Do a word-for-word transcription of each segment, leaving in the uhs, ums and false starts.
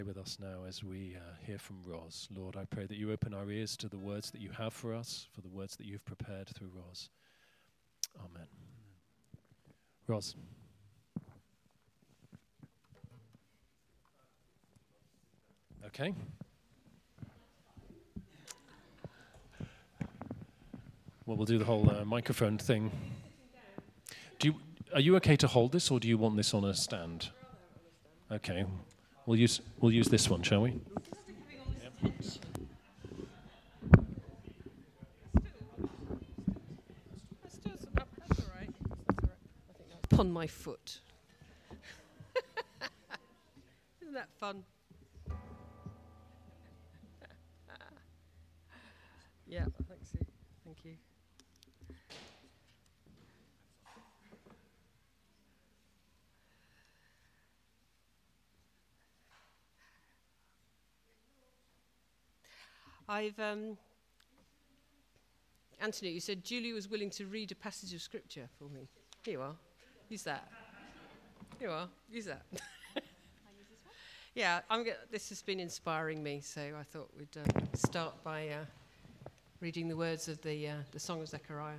With us now as we uh, hear from Ros. Lord, I pray that you open our ears to the words that you have for us, for the words that you've prepared through Ros. Amen. Ros. Okay. Well, we'll do the whole uh, microphone thing. Do you, are you okay to hold this, or do you want this on a stand? Okay. We'll use we'll use this one, shall we? Yep. Upon my foot. Isn't that fun? Yeah, thanks. Thank you. I've, um, Anthony, you said Julie was willing to read a passage of scripture for me. Here you are. Use that. Here you are. Use that. Yeah, I'm g- this has been inspiring me, so I thought we'd uh, start by uh, reading the words of the uh, the Song of Zechariah.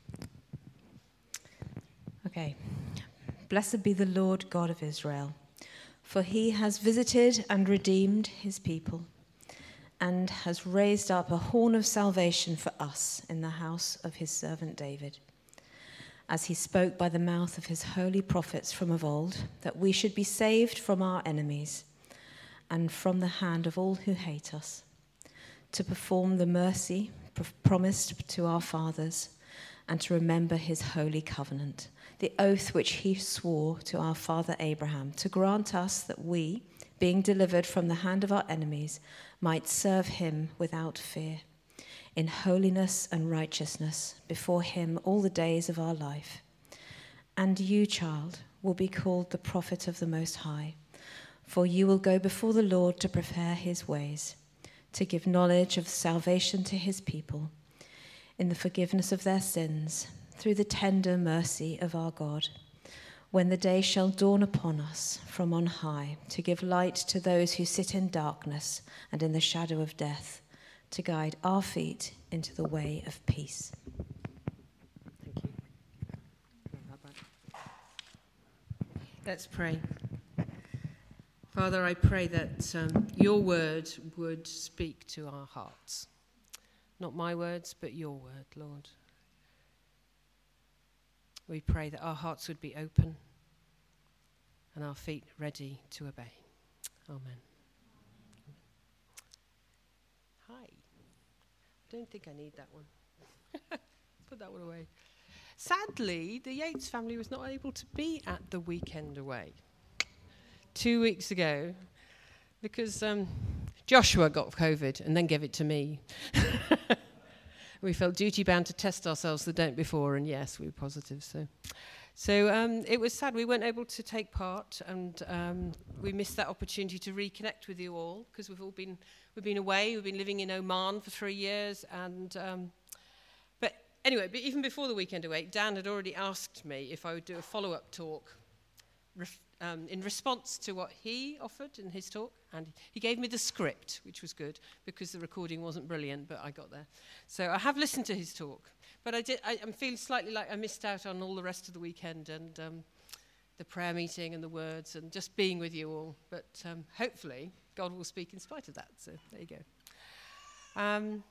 Okay. Blessed be the Lord God of Israel, for he has visited and redeemed his people, and has raised up a horn of salvation for us in the house of his servant David, as he spoke by the mouth of his holy prophets from of old, that we should be saved from our enemies and from the hand of all who hate us, to perform the mercy pr- promised to our fathers, and to remember his holy covenant, the oath which he swore to our father Abraham, to grant us that we, being delivered from the hand of our enemies, might serve him without fear, in holiness and righteousness before him all the days of our life. And you, child, will be called the prophet of the Most High, for you will go before the Lord to prepare his ways, to give knowledge of salvation to his people, in the forgiveness of their sins, through the tender mercy of our God, when the day shall dawn upon us from on high, to give light to those who sit in darkness and in the shadow of death, to guide our feet into the way of peace. Thank you. Let's pray. Father, I pray that um, your word would speak to our hearts. Not my words, but your word, Lord. We pray that our hearts would be open and our feet ready to obey. Amen. Hi. I don't think I need that one. Put that one away. Sadly, the Yates family was not able to be at the weekend away two weeks ago because um, Joshua got COVID and then gave it to me. We felt duty-bound to test ourselves the day before, and yes, we were positive. So so um, it was sad. We weren't able to take part, and um, we missed that opportunity to reconnect with you all, because we've all been we've been away. We've been living in Oman for three years. and um, But anyway, but even before the weekend away, Dan had already asked me if I would do a follow-up talk ref- um, in response to what he offered in his talk. And he gave me the script, which was good, because the recording wasn't brilliant, but I got there. So I have listened to his talk. But I did, I, I'm feeling slightly like I missed out on all the rest of the weekend, and um, the prayer meeting and the words and just being with you all. But um, hopefully God will speak in spite of that. So there you go. Um,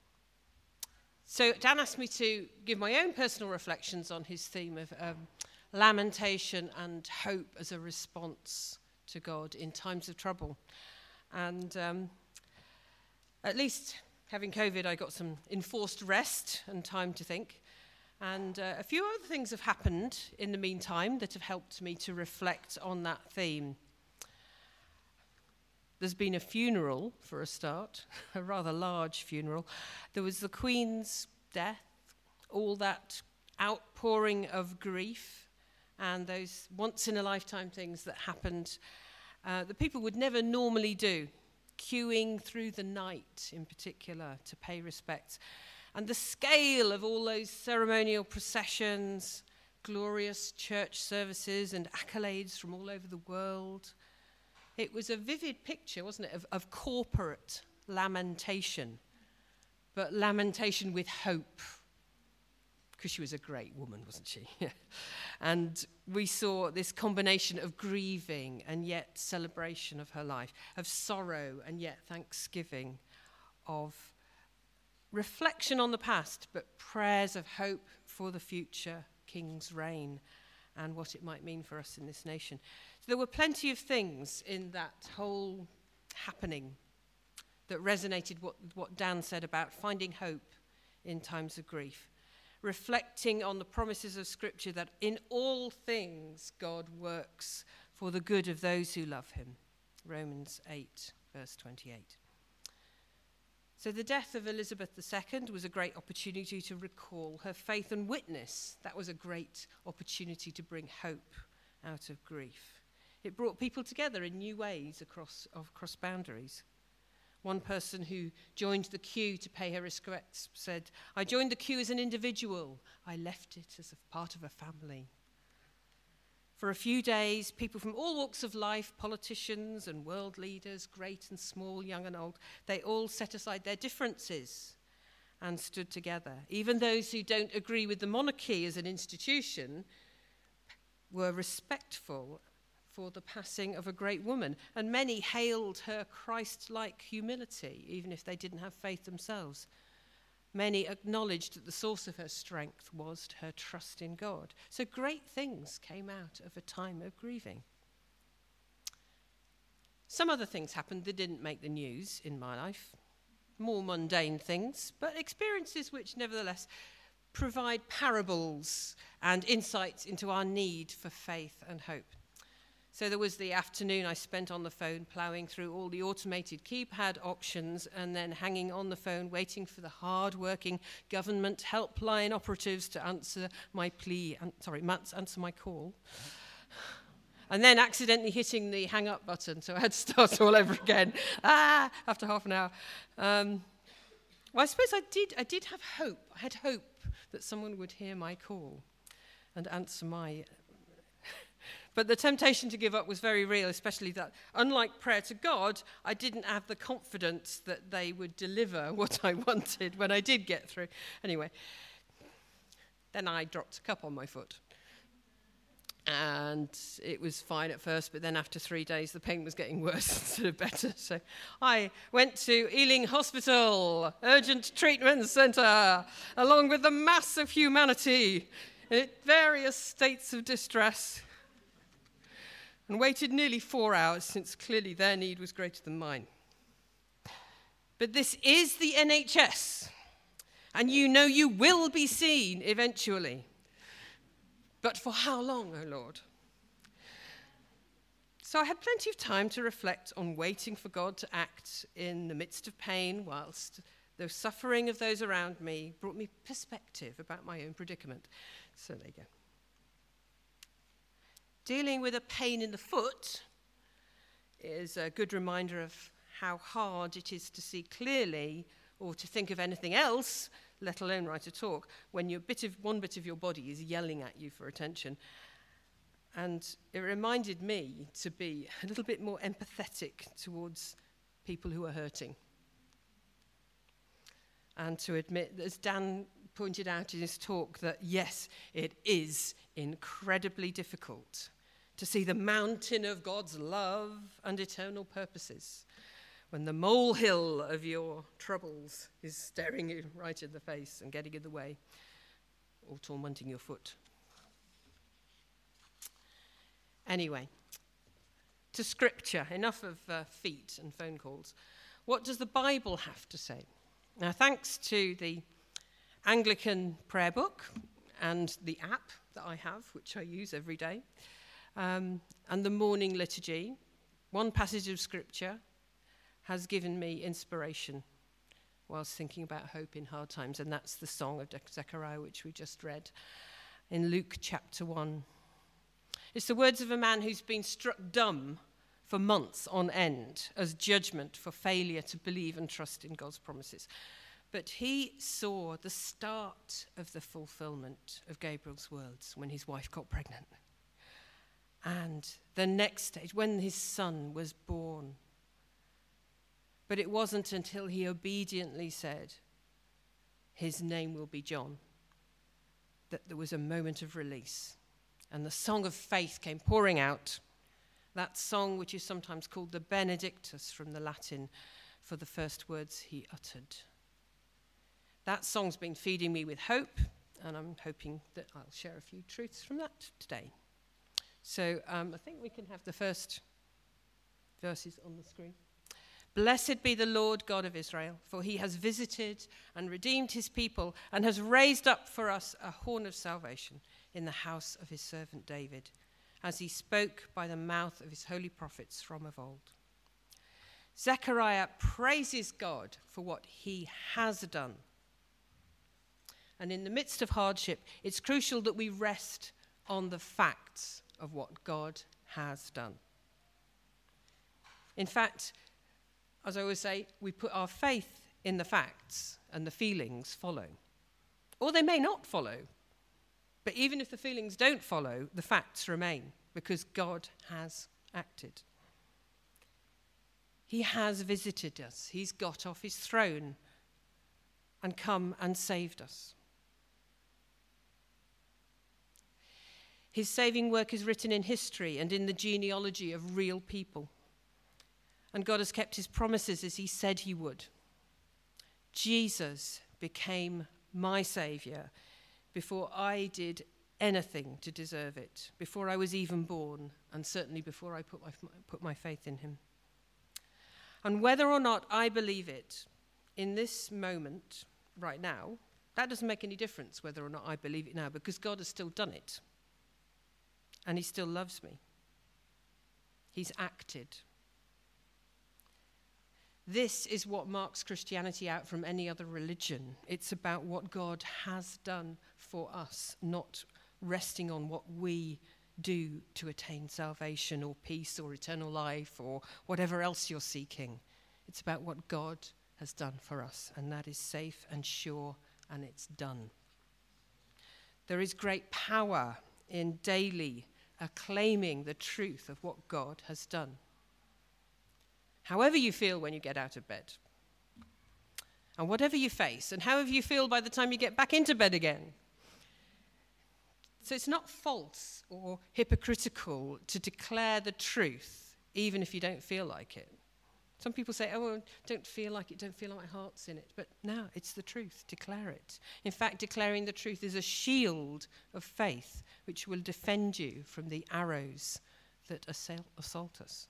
so Dan asked me to give my own personal reflections on his theme of um, lamentation and hope as a response to God in times of trouble. And um, at least having COVID, I got some enforced rest and time to think. And uh, a few other things have happened in the meantime that have helped me to reflect on that theme. There's been a funeral, for a start, a rather large funeral. There was the Queen's death, all that outpouring of grief, and those once-in-a-lifetime things that happened uh, that people would never normally do, queuing through the night in particular to pay respects. And the scale of all those ceremonial processions, glorious church services and accolades from all over the world. It was a vivid picture, wasn't it, of, of corporate lamentation, but lamentation with hope, because she was a great woman, wasn't she? And we saw this combination of grieving and yet celebration of her life, of sorrow and yet thanksgiving, of reflection on the past, but prayers of hope for the future king's reign and what it might mean for us in this nation. So there were plenty of things in that whole happening that resonated what, what Dan said about finding hope in times of grief, reflecting on the promises of Scripture that in all things God works for the good of those who love him. Romans eight, verse twenty-eight. So the death of Elizabeth the Second was a great opportunity to recall her faith and witness. That was a great opportunity to bring hope out of grief. It brought people together in new ways across, across boundaries. One person who joined the queue to pay her respects said, "I joined the queue as an individual. I left it as a part of a family." For a few days, people from all walks of life, politicians and world leaders, great and small, young and old, they all set aside their differences and stood together. Even those who don't agree with the monarchy as an institution were respectful for the passing of a great woman, and many hailed her Christ-like humility, even if they didn't have faith themselves. Many acknowledged that the source of her strength was her trust in God. So great things came out of a time of grieving. Some other things happened that didn't make the news in my life, more mundane things, but experiences which nevertheless provide parables and insights into our need for faith and hope. So there was the afternoon I spent on the phone ploughing through all the automated keypad options and then hanging on the phone waiting for the hard-working government helpline operatives to answer my plea, an- sorry, answer my call. And then accidentally hitting the hang-up button, so I had to start all over again, ah, after half an hour. Um, well, I suppose I did, I did have hope. I had hope that someone would hear my call and answer my. But the temptation to give up was very real, especially that, unlike prayer to God, I didn't have the confidence that they would deliver what I wanted when I did get through. Anyway, then I dropped a cup on my foot. And it was fine at first, but then after three days, the pain was getting worse instead of better. So I went to Ealing Hospital, Urgent Treatment Centre, along with the mass of humanity in various states of distress, and waited nearly four hours, since clearly their need was greater than mine. But this is the N H S, and you know you will be seen eventually. But for how long, O Lord? So I had plenty of time to reflect on waiting for God to act in the midst of pain, whilst the suffering of those around me brought me perspective about my own predicament. So there you go. Dealing with a pain in the foot is a good reminder of how hard it is to see clearly or to think of anything else, let alone write a talk, when your bit of, one bit of your body is yelling at you for attention. And it reminded me to be a little bit more empathetic towards people who are hurting. And to admit, as Dan pointed out in his talk, that yes, it is incredibly difficult to see the mountain of God's love and eternal purposes when the molehill of your troubles is staring you right in the face and getting in the way or tormenting your foot. Anyway, to Scripture, enough of uh, feet and phone calls. What does the Bible have to say? Now, thanks to the Anglican prayer book and the app that I have, which I use every day, um, and the morning liturgy, one passage of Scripture has given me inspiration whilst thinking about hope in hard times, and that's the Song of Zechariah, which we just read in Luke chapter one. It's the words of a man who's been struck dumb for months on end as judgment for failure to believe and trust in God's promises. But he saw the start of the fulfillment of Gabriel's words when his wife got pregnant. And the next stage, when his son was born. But it wasn't until he obediently said, his name will be John, that there was a moment of release. And the song of faith came pouring out. That song, which is sometimes called the Benedictus from the Latin, for the first words he uttered. That song's been feeding me with hope, and I'm hoping that I'll share a few truths from that today. So um, I think we can have the first verses on the screen. Blessed be the Lord God of Israel, for he has visited and redeemed his people and has raised up for us a horn of salvation in the house of his servant David, as he spoke by the mouth of his holy prophets from of old. Zechariah praises God for what he has done. And in the midst of hardship, it's crucial that we rest on the facts of what God has done. In fact, as I always say, we put our faith in the facts and the feelings follow. Or they may not follow. But even if the feelings don't follow, the facts remain because God has acted. He has visited us. He's got off his throne and come and saved us. His saving work is written in history and in the genealogy of real people. And God has kept his promises as he said he would. Jesus became my Saviour before I did anything to deserve it, before I was even born, and certainly before I put my, put my faith in him. And whether or not I believe it in this moment, right now, that doesn't make any difference whether or not I believe it now, because God has still done it. And he still loves me. He's acted. This is what marks Christianity out from any other religion. It's about what God has done for us, not resting on what we do to attain salvation or peace or eternal life or whatever else you're seeking. It's about what God has done for us, and that is safe and sure, and it's done. There is great power in daily acclaiming the truth of what God has done. However you feel when you get out of bed, and whatever you face, and however you feel by the time you get back into bed again. So it's not false or hypocritical to declare the truth, even if you don't feel like it. Some people say, oh, I don't feel like it, don't feel like my heart's in it. But no, it's the truth. Declare it. In fact, declaring the truth is a shield of faith which will defend you from the arrows that assault, assault us.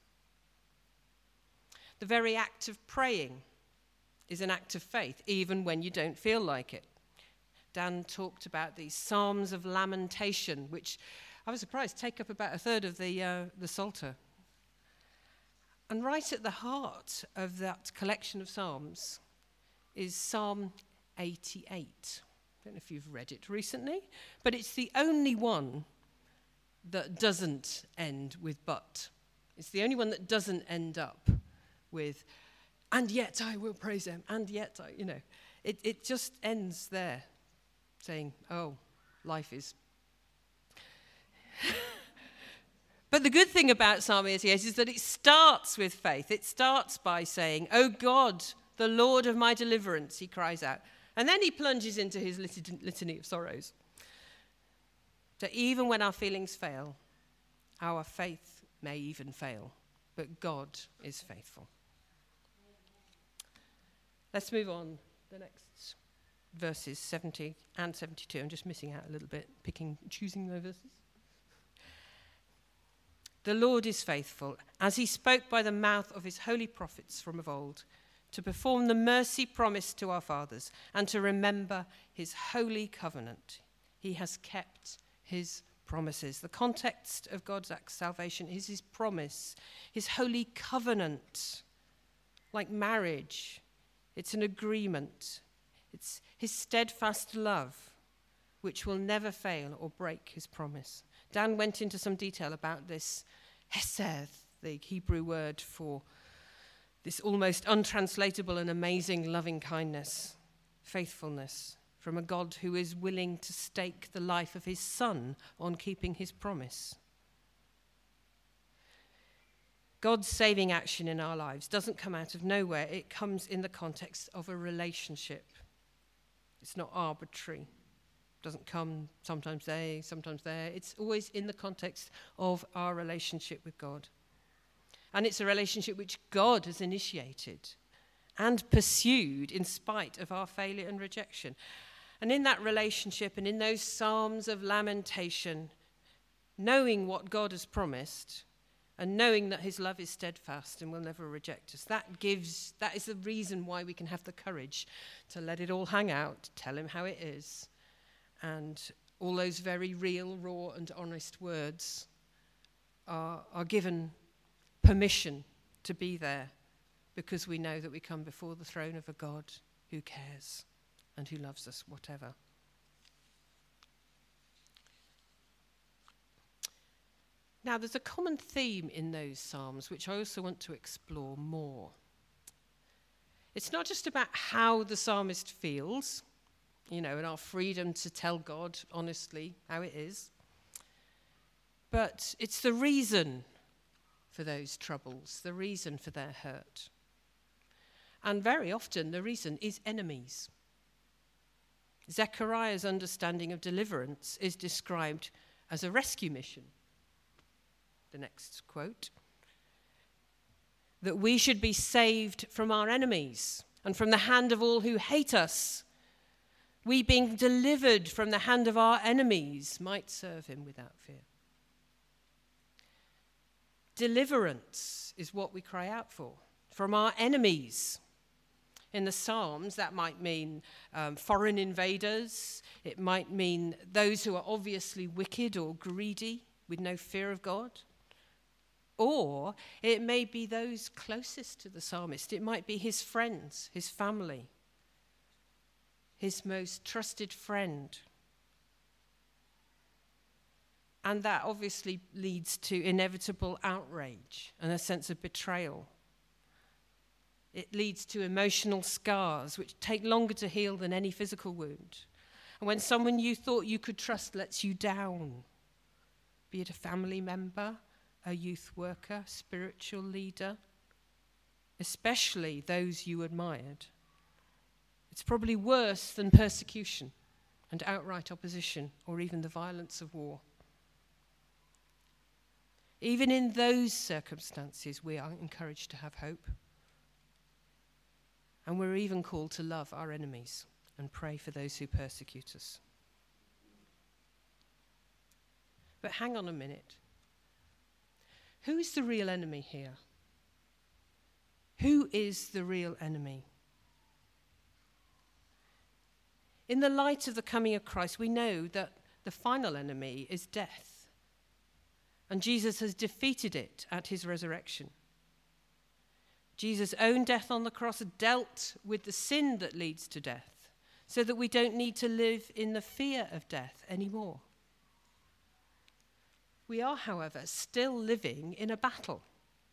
The very act of praying is an act of faith, even when you don't feel like it. Dan talked about these Psalms of Lamentation, which I was surprised take up about a third of the, uh, the Psalter. And right at the heart of that collection of Psalms is Psalm eighty-eight. I don't know if you've read it recently, but it's the only one that doesn't end with but. It's the only one that doesn't end up with, and yet I will praise him, and yet I, you know. It, it just ends there, saying, oh, life is... But the good thing about Psalm eighty-eight is that it starts with faith. It starts by saying, "O God, the Lord of my deliverance," he cries out. And then he plunges into his lit- litany of sorrows. That even when our feelings fail, our faith may even fail, but God is faithful. Let's move on. The next verses, seventy and seventy-two. I'm just missing out a little bit, picking, choosing those verses. The Lord is faithful, as he spoke by the mouth of his holy prophets from of old, to perform the mercy promised to our fathers and to remember his holy covenant. He has kept his promises. The context of God's salvation is his promise, his holy covenant, like marriage. It's an agreement. It's his steadfast love, which will never fail or break his promise. Dan went into some detail about this hesed, the Hebrew word for this almost untranslatable and amazing loving kindness, faithfulness from a God who is willing to stake the life of his son on keeping his promise. God's saving action in our lives doesn't come out of nowhere. It comes in the context of a relationship. It's not arbitrary. It doesn't come sometimes there, sometimes there. It's always in the context of our relationship with God. And it's a relationship which God has initiated and pursued in spite of our failure and rejection. And in that relationship and in those psalms of lamentation, knowing what God has promised and knowing that his love is steadfast and will never reject us, that gives, that is the reason why we can have the courage to let it all hang out, tell him how it is. And all those very real, raw and honest words are, are given permission to be there because we know that we come before the throne of a God who cares and who loves us, whatever. Now, there's a common theme in those psalms, which I also want to explore more. It's not just about how the psalmist feels, you know, and our freedom to tell God honestly how it is, but it's the reason for those troubles, the reason for their hurt. And very often the reason is enemies. Zechariah's understanding of deliverance is described as a rescue mission. The next quote, that we should be saved from our enemies and from the hand of all who hate us. We being delivered from the hand of our enemies might serve him without fear. Deliverance is what we cry out for, from our enemies. In the Psalms, that might mean um, foreign invaders. It might mean those who are obviously wicked or greedy with no fear of God. Or it may be those closest to the psalmist. It might be his friends, his family, his most trusted friend. And that obviously leads to inevitable outrage and a sense of betrayal. It leads to emotional scars which take longer to heal than any physical wound. And when someone you thought you could trust lets you down, be it a family member, a youth worker, spiritual leader, especially those you admired, it's probably worse than persecution and outright opposition or even the violence of war. Even in those circumstances, we are encouraged to have hope. And we're even called to love our enemies and pray for those who persecute us. But hang on a minute. Who is the real enemy here? Who is the real enemy? In the light of the coming of Christ, we know that the final enemy is death. And Jesus has defeated it at his resurrection. Jesus' own death on the cross dealt with the sin that leads to death, so that we don't need to live in the fear of death anymore. We are, however, still living in a battle.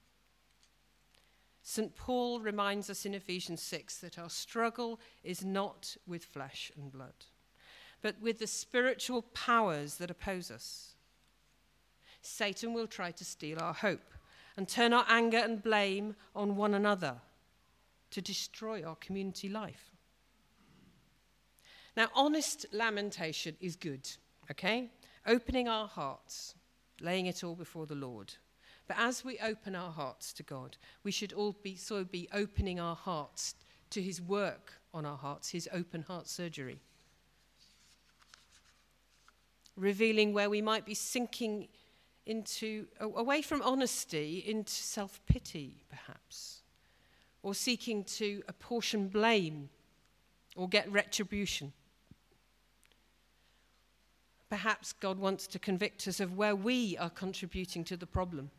Saint Paul reminds us in Ephesians six that our struggle is not with flesh and blood, but with the spiritual powers that oppose us. Satan will try to steal our hope and turn our anger and blame on one another to destroy our community life. Now, honest lamentation is good, okay? Opening our hearts, laying it all before the Lord. But as we open our hearts to God, we should all be so be opening our hearts to his work on our hearts, his open heart surgery. Revealing where we might be sinking into, away from honesty, into self-pity, perhaps, or seeking to apportion blame or get retribution. Perhaps God wants to convict us of where we are contributing to the problem.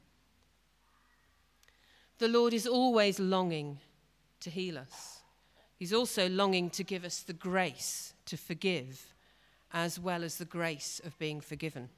The Lord is always longing to heal us. He's also longing to give us the grace to forgive, as well as the grace of being forgiven.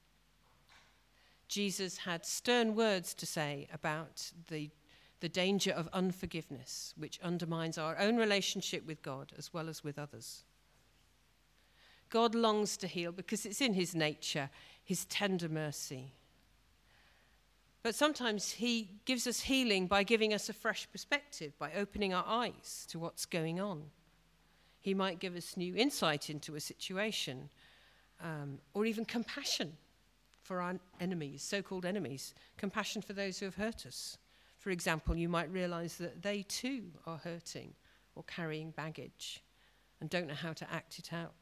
Jesus had stern words to say about the, the danger of unforgiveness, which undermines our own relationship with God as well as with others. God longs to heal because it's in his nature, his tender mercy. But sometimes he gives us healing by giving us a fresh perspective, by opening our eyes to what's going on. He might give us new insight into a situation, um, or even compassion for our enemies, so-called enemies, compassion for those who have hurt us. For example, you might realize that they too are hurting or carrying baggage and don't know how to act it out.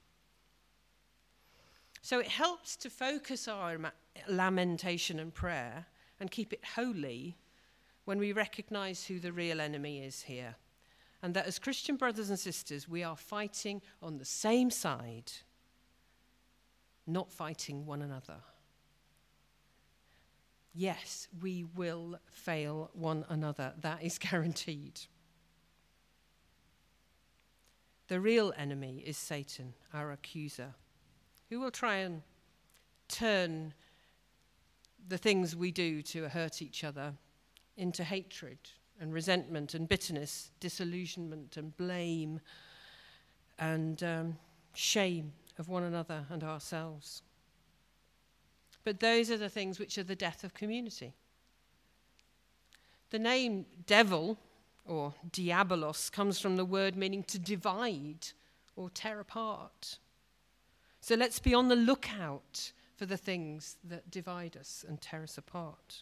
So it helps to focus our lamentation and prayer and keep it holy when we recognize who the real enemy is here, and that as Christian brothers and sisters, we are fighting on the same side, not fighting one another. Yes, we will fail one another. That is guaranteed. The real enemy is Satan, our accuser, who will try and turn the things we do to hurt each other into hatred and resentment and bitterness, disillusionment and blame and um, shame of one another and ourselves. But those are the things which are the death of community. The name devil, or diabolos, comes from the word meaning to divide or tear apart. So let's be on the lookout for the things that divide us and tear us apart.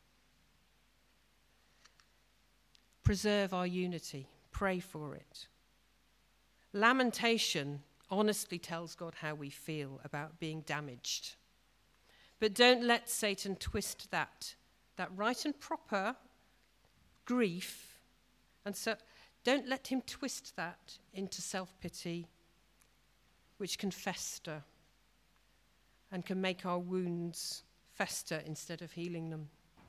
Preserve our unity. Pray for it. Lamentation honestly tells God how we feel about being damaged. But don't let Satan twist that, that right and proper grief, and so don't let him twist that into self-pity, which can fester and can make our wounds fester instead of healing them.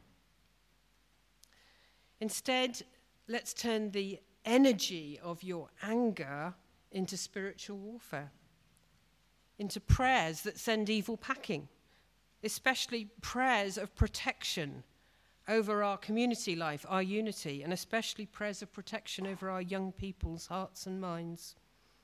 Instead, let's turn the energy of your anger into spiritual warfare, into prayers that send evil packing, especially prayers of protection over our community life, our unity, and especially prayers of protection over our young people's hearts and minds.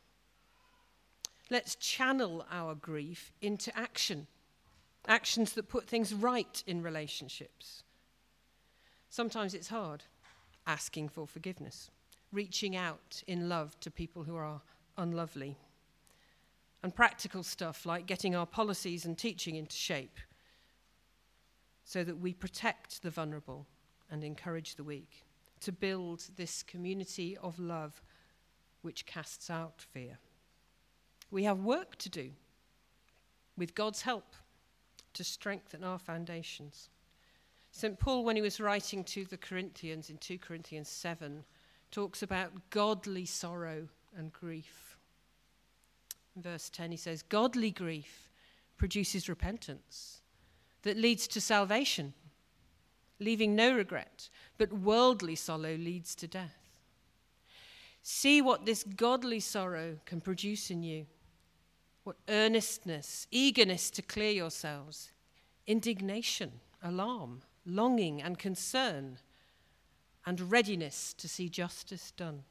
Let's channel our grief into action, actions that put things right in relationships. Sometimes it's hard, asking for forgiveness, reaching out in love to people who are unlovely, and practical stuff like getting our policies and teaching into shape so that we protect the vulnerable and encourage the weak, to build this community of love which casts out fear. We have work to do, with God's help, to strengthen our foundations. Saint Paul, when he was writing to the Corinthians in two Corinthians seven, talks about godly sorrow and grief. In verse ten, he says, "Godly grief produces repentance that leads to salvation, leaving no regret, but worldly sorrow leads to death. See what this godly sorrow can produce in you. What earnestness, eagerness to clear yourselves, indignation, alarm, longing and concern, and readiness to see justice done.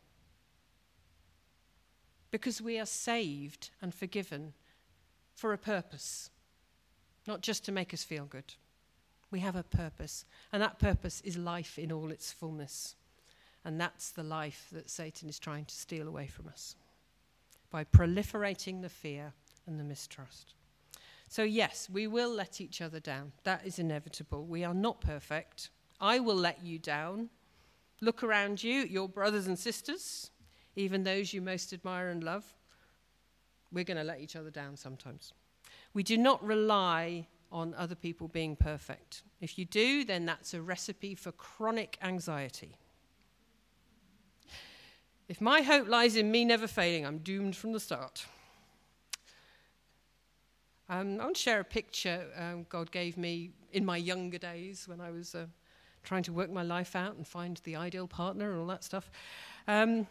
Because we are saved and forgiven for a purpose, not just to make us feel good. We have a purpose, and that purpose is life in all its fullness. And that's the life that Satan is trying to steal away from us by proliferating the fear and the mistrust. So yes, we will let each other down. That is inevitable. We are not perfect. I will let you down. Look around you, your brothers and sisters, even those you most admire and love. We're going to let each other down sometimes. We do not rely on other people being perfect. If you do, then that's a recipe for chronic anxiety. If my hope lies in me never failing, I'm doomed from the start. Um, I want to share a picture um, God gave me in my younger days when I was uh, trying to work my life out and find the ideal partner and all that stuff. Um,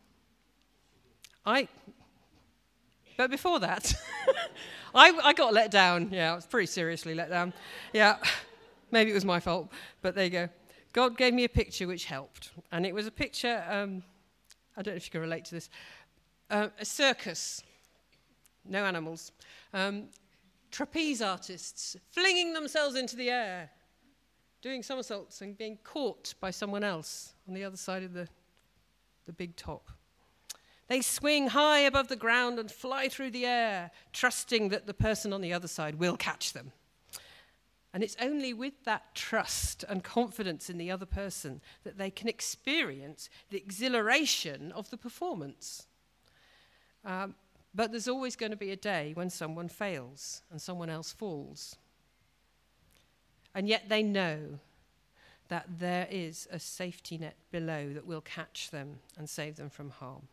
I, but before that, I, I got let down. Yeah, I was pretty seriously let down. Yeah, maybe it was my fault, but there you go. God gave me a picture which helped, and it was a picture. Um, I don't know if you can relate to this. Uh, a circus, no animals. Um, trapeze artists flinging themselves into the air, doing somersaults and being caught by someone else on the other side of the, the big top. They swing high above the ground and fly through the air, trusting that the person on the other side will catch them. And it's only with that trust and confidence in the other person that they can experience the exhilaration of the performance. Um, but there's always going to be a day when someone fails and someone else falls. And yet they know that there is a safety net below that will catch them and save them from harm.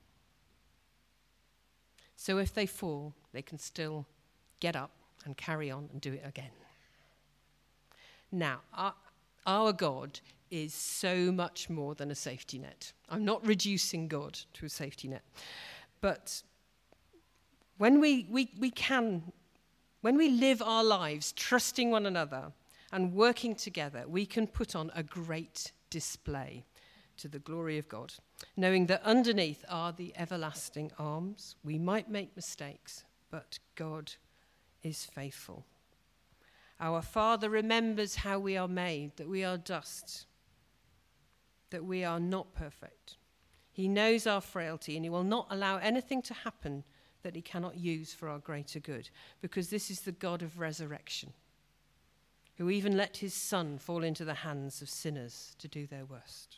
So if they fall, they can still get up and carry on and do it again. Now, our, our God is so much more than a safety net. I'm not reducing God to a safety net. But when we, we, we can, when we live our lives trusting one another and working together, we can put on a great display to the glory of God, knowing that underneath are the everlasting arms. We might make mistakes, but God is faithful. Our Father remembers how we are made, that we are dust, that we are not perfect. He knows our frailty, and he will not allow anything to happen that he cannot use for our greater good, because this is the God of resurrection, who even let his Son fall into the hands of sinners to do their worst.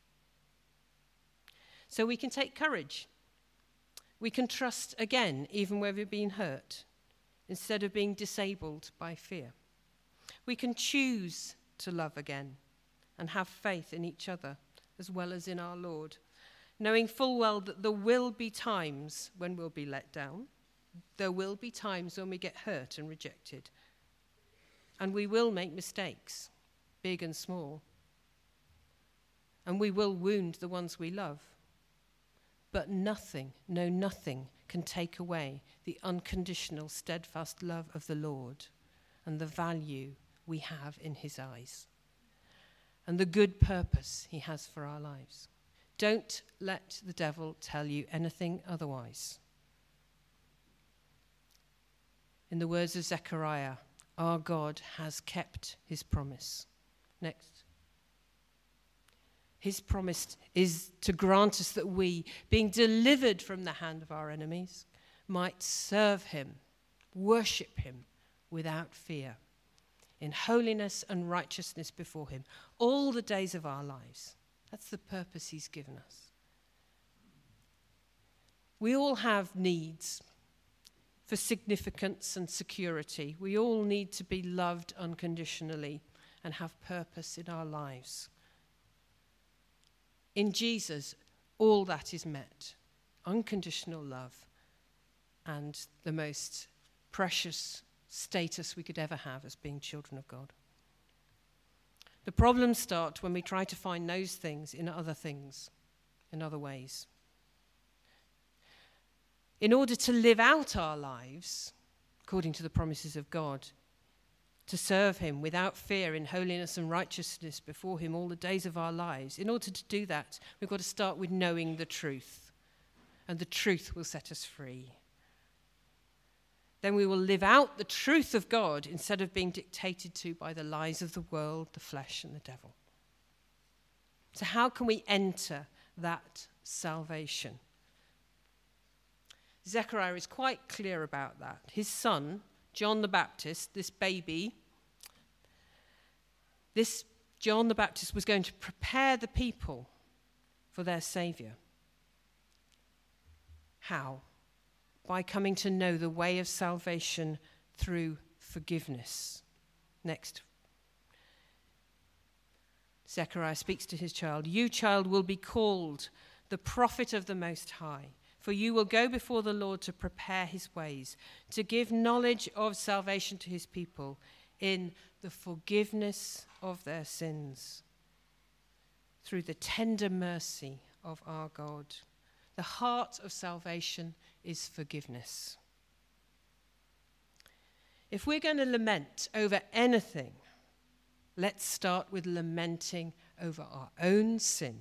So we can take courage. We can trust again, even where we've been hurt, instead of being disabled by fear. We can choose to love again and have faith in each other as well as in our Lord, knowing full well that there will be times when we'll be let down. There will be times when we get hurt and rejected. And we will make mistakes, big and small. And we will wound the ones we love. But nothing, no nothing, can take away the unconditional, steadfast love of the Lord and the value we have in his eyes and the good purpose he has for our lives. Don't let the devil tell you anything otherwise. In the words of Zechariah, our God has kept his promise. Next. His promise is to grant us that we, being delivered from the hand of our enemies, might serve him, worship him without fear, in holiness and righteousness before him, all the days of our lives. That's the purpose he's given us. We all have needs for significance and security. We all need to be loved unconditionally and have purpose in our lives. In Jesus, all that is met. Unconditional love and the most precious status we could ever have as being children of God. The problems start when we try to find those things in other things, in other ways. In order to live out our lives, according to the promises of God, to serve him without fear in holiness and righteousness before him all the days of our lives, in order to do that, we've got to start with knowing the truth. And the truth will set us free. Then we will live out the truth of God instead of being dictated to by the lies of the world, the flesh, and the devil. So how can we enter that salvation? Zechariah is quite clear about that. His son, John the Baptist, this baby, this John the Baptist was going to prepare the people for their Saviour. How? By coming to know the way of salvation through forgiveness. Next. Zechariah speaks to his child. You, child, will be called the prophet of the Most High. For you will go before the Lord to prepare his ways, to give knowledge of salvation to his people in the forgiveness of their sins, through the tender mercy of our God. The heart of salvation is forgiveness. If we're going to lament over anything, let's start with lamenting over our own sin.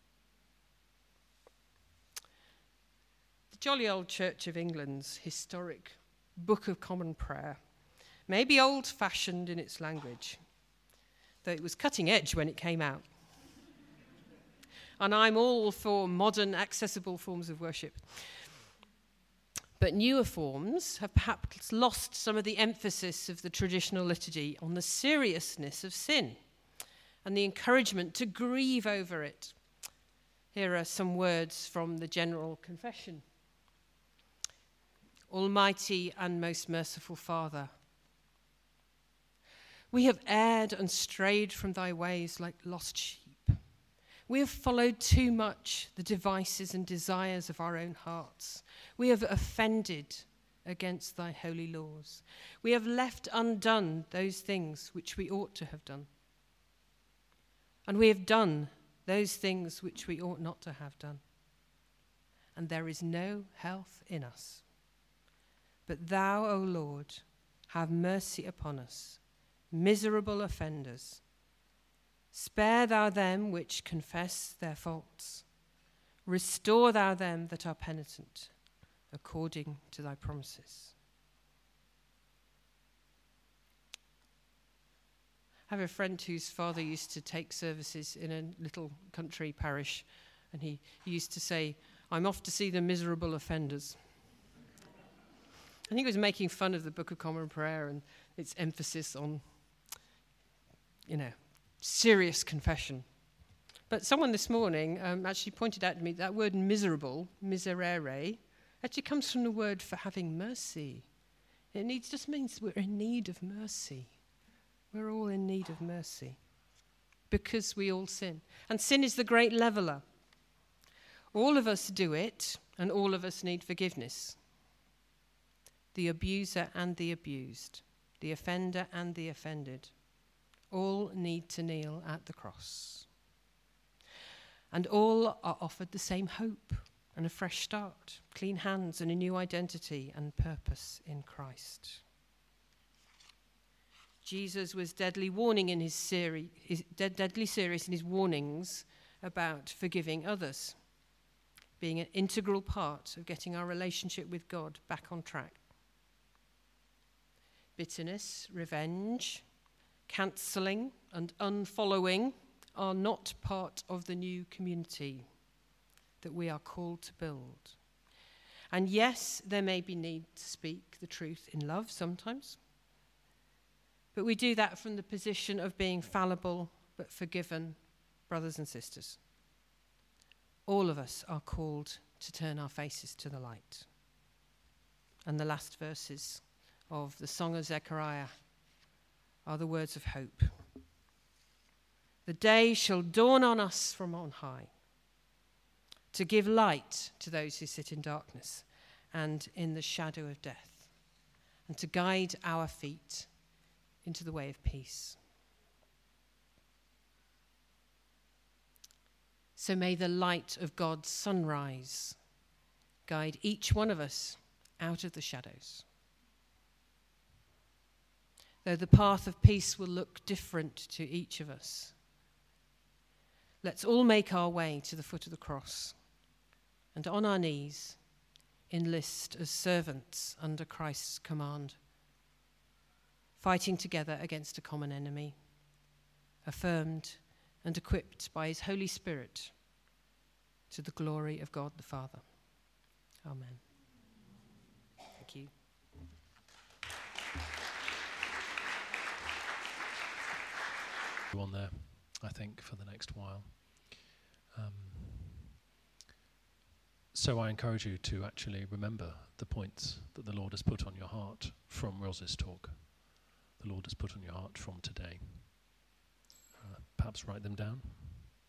The Jolly Old Church of England's historic Book of Common Prayer may be old-fashioned in its language, though it was cutting edge when it came out. And I'm all for modern, accessible forms of worship. But newer forms have perhaps lost some of the emphasis of the traditional liturgy on the seriousness of sin and the encouragement to grieve over it. Here are some words from the General Confession. Almighty and most merciful Father, we have erred and strayed from thy ways like lost sheep. We have followed too much the devices and desires of our own hearts. We have offended against thy holy laws. We have left undone those things which we ought to have done. And we have done those things which we ought not to have done. And there is no health in us. But thou, O Lord, have mercy upon us, miserable offenders. Spare thou them which confess their faults. Restore thou them that are penitent, according to thy promises. I have a friend whose father used to take services in a little country parish, and he, he used to say, I'm off to see the miserable offenders. I think he was making fun of the Book of Common Prayer and its emphasis on, you know, serious confession. But someone this morning um, actually pointed out to me that word miserable, miserere, actually comes from the word for having mercy. It needs, just means we're in need of mercy. We're all in need of mercy because we all sin. And sin is the great leveler. All of us do it, and all of us need forgiveness. The abuser and the abused, the offender and the offended, all need to kneel at the cross. And all are offered the same hope and a fresh start, clean hands and a new identity and purpose in Christ. Jesus was deadly warning in his series, his dead, deadly serious in his warnings about forgiving others, being an integral part of getting our relationship with God back on track. Bitterness, revenge, cancelling and unfollowing are not part of the new community that we are called to build. And yes, there may be need to speak the truth in love sometimes, but we do that from the position of being fallible but forgiven brothers and sisters. All of us are called to turn our faces to the light. And the last verses of the Song of Zechariah are the words of hope. The day shall dawn on us from on high, to give light to those who sit in darkness and in the shadow of death, and to guide our feet into the way of peace. So may the light of God's sunrise guide each one of us out of the shadows. Though the path of peace will look different to each of us, let's all make our way to the foot of the cross and on our knees enlist as servants under Christ's command, fighting together against a common enemy, affirmed and equipped by his Holy Spirit to the glory of God the Father. Amen. Thank you. On there, I think, for the next while. Um, so I encourage you to actually remember the points that the Lord has put on your heart from Ros's talk. The Lord has put on your heart from today. Uh, perhaps write them down,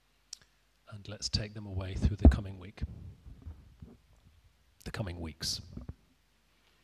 and let's take them away through the coming week, the coming weeks.